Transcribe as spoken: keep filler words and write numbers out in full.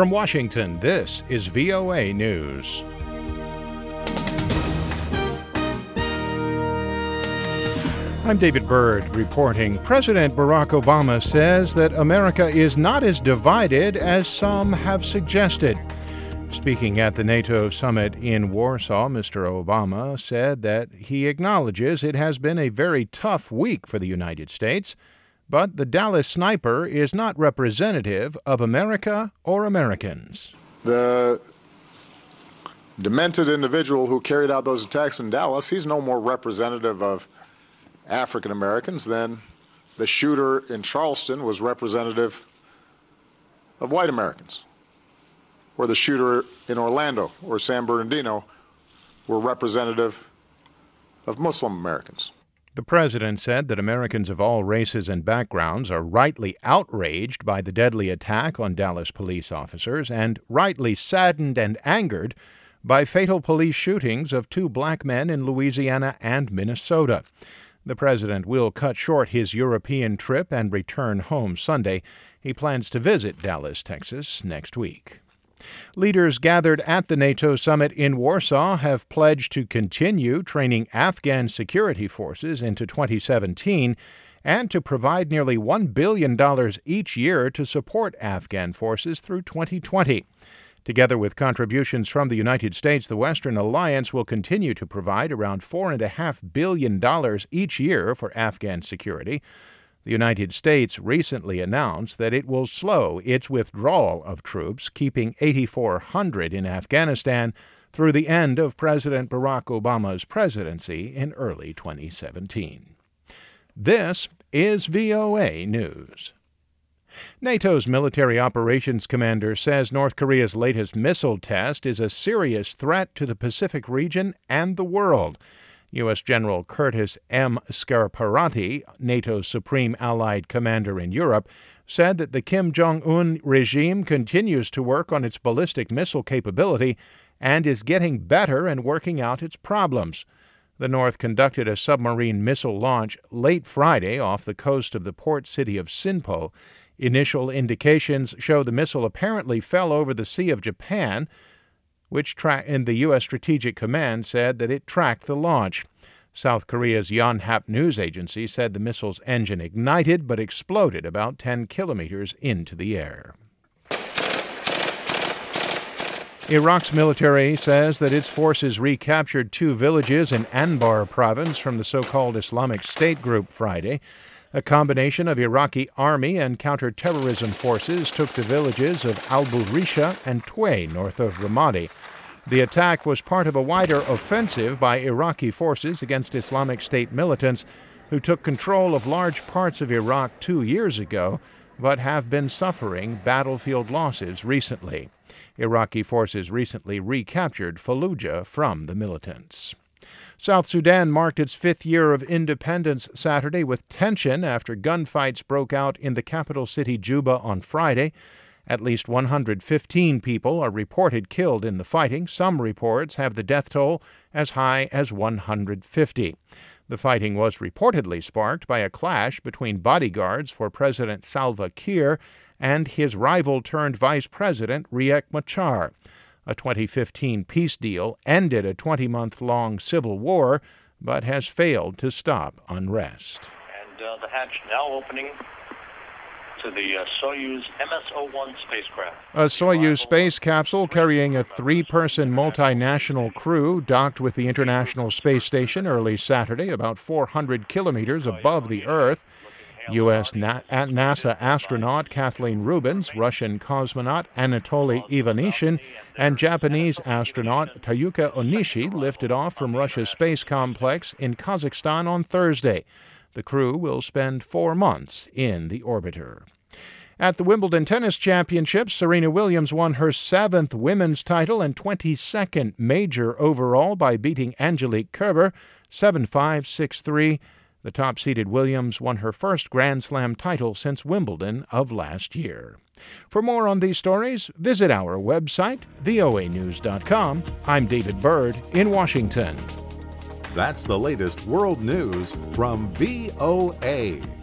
From Washington, this is V O A News. I'm David Byrd reporting. President Barack Obama says that America is not as divided as some have suggested. Speaking at the NATO summit in Warsaw, Mister Obama said that he acknowledges it has been a very tough week for the United States, but the Dallas sniper is not representative of America or Americans. The demented individual who carried out those attacks in Dallas, he's no more representative of African Americans than the shooter in Charleston was representative of white Americans, or the shooter in Orlando or San Bernardino were representative of Muslim Americans. The president said that Americans of all races and backgrounds are rightly outraged by the deadly attack on Dallas police officers and rightly saddened and angered by fatal police shootings of two black men in Louisiana and Minnesota. The president will cut short his European trip and return home Sunday. He plans to visit Dallas, Texas, next week. Leaders gathered at the NATO summit in Warsaw have pledged to continue training Afghan security forces into twenty seventeen and to provide nearly one billion dollars each year to support Afghan forces through twenty twenty. Together with contributions from the United States, the Western Alliance will continue to provide around four point five billion dollars each year for Afghan security. The United States recently announced that it will slow its withdrawal of troops, keeping eight thousand four hundred in Afghanistan through the end of President Barack Obama's presidency in early twenty seventeen. This is V O A News. NATO's military operations commander says North Korea's latest missile test is a serious threat to the Pacific region and the world. U S. General Curtis M. Scarparati, NATO's supreme allied commander in Europe, said that the Kim Jong-un regime continues to work on its ballistic missile capability and is getting better and working out its problems. The North conducted a submarine missile launch late Friday off the coast of the port city of Sinpo. Initial indications show the missile apparently fell over the Sea of Japan, which tra- and the U S. Strategic Command said that it tracked the launch. South Korea's Yonhap news agency said the missile's engine ignited but exploded about ten kilometers into the air. Iraq's military says that its forces recaptured two villages in Anbar province from the so-called Islamic State group Friday. A combination of Iraqi army and counterterrorism forces took the villages of Al-Burisha and Tway north of Ramadi. The attack was part of a wider offensive by Iraqi forces against Islamic State militants who took control of large parts of Iraq two years ago, but have been suffering battlefield losses recently. Iraqi forces recently recaptured Fallujah from the militants. South Sudan marked its fifth year of independence Saturday with tension after gunfights broke out in the capital city Juba on Friday. At least one hundred fifteen people are reported killed in the fighting. Some reports have the death toll as high as one hundred fifty. The fighting was reportedly sparked by a clash between bodyguards for President Salva Kiir and his rival-turned-vice president Riek Machar. A twenty fifteen peace deal ended a twenty-month-long civil war, but has failed to stop unrest. And uh, the hatch now opening to the uh, Soyuz M S zero one spacecraft. A Soyuz space capsule carrying a three-person multinational crew docked with the International Space Station early Saturday, about four hundred kilometers above the Earth. U S. Na- NASA astronaut Kathleen Rubins, Russian cosmonaut Anatoly Ivanishin, and Japanese astronaut Tayuka Onishi lifted off from Russia's space complex in Kazakhstan on Thursday. The crew will spend four months in the orbiter. At the Wimbledon Tennis Championships, Serena Williams won her seventh women's title and twenty-second major overall by beating Angelique Kerber seven five, six three. The top-seeded Williams won her first Grand Slam title since Wimbledon of last year. For more on these stories, visit our website, V O A news dot com. I'm David Byrd in Washington. That's the latest world news from V O A.